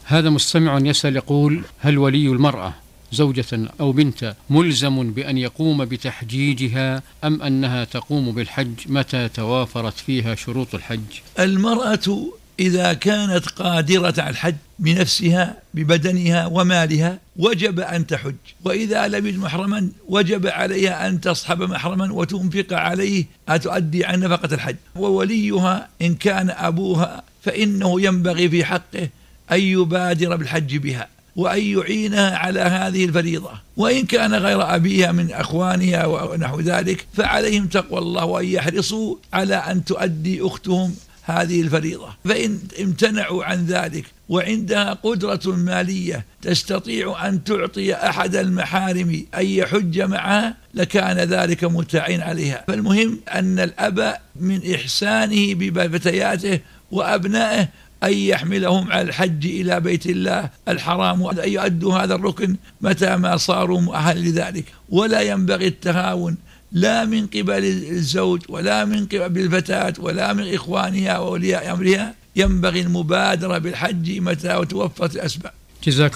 هذا مستمع يسأل يقول: هل ولي المرأة زوجة أو بنت ملزم بأن يقوم بتحجيجها أم أنها تقوم بالحج متى توافرت فيها شروط الحج؟ المرأة إذا كانت قادرة على الحج بنفسها ببدنها ومالها وجب أن تحج، وإذا لم يجد محرما وجب عليها أن تصحب محرما وتنفق عليه أتؤدي عن نفقة الحج. ووليها إن كان أبوها فإنه ينبغي في حقه أن يبادر بالحج بها وأن يعينها على هذه الفريضة، وإن كان غير أبيها من أخوانها ونحو ذلك فعليهم تقوى الله وأن يحرصوا على أن تؤدي أختهم هذه الفريضة. فإن امتنعوا عن ذلك وعندها قدرة مالية تستطيع أن تعطي أحد المحارم أن يحج معها لكان ذلك متعين عليها. فالمهم أن الأب من إحسانه بفتياته وأبنائه أن يحملهم على الحج إلى بيت الله الحرام وأن يؤدوا هذا الركن متى ما صاروا مؤهل لذلك. ولا ينبغي التهاون لا من قبل الزوج ولا من قبل الفتاة ولا من إخوانها وأولياء أمرها، ينبغي المبادرة بالحج متى توفرت الأسباب. جزاك